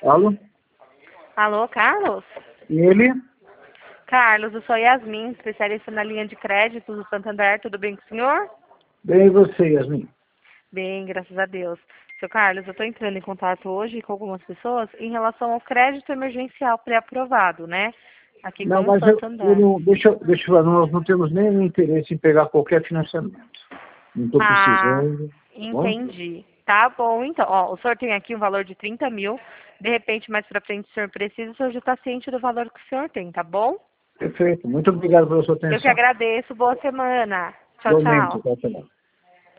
Alô? Alô, Carlos? Ele? Carlos, eu sou Yasmin, especialista na linha de crédito do Santander. Tudo bem com o senhor? Bem, e você, Yasmin? Bem, graças a Deus. Seu Carlos, eu estou entrando em contato hoje com algumas pessoas em relação ao crédito emergencial pré-aprovado, né? Aqui Não, com o mas eu Santander. não, deixa eu falar, nós não temos nenhum interesse em pegar qualquer financiamento. Não estou Ah, precisando, tá bom? entendi. Tá bom, então. Ó, o senhor tem aqui um valor de 30 mil. De repente, mais pra frente, o senhor precisa, o senhor já está ciente do valor que o senhor tem, tá bom? Perfeito. Muito obrigado pela sua Eu que atenção. agradeço. Boa semana. Tchau, Igualmente, tchau. até lá.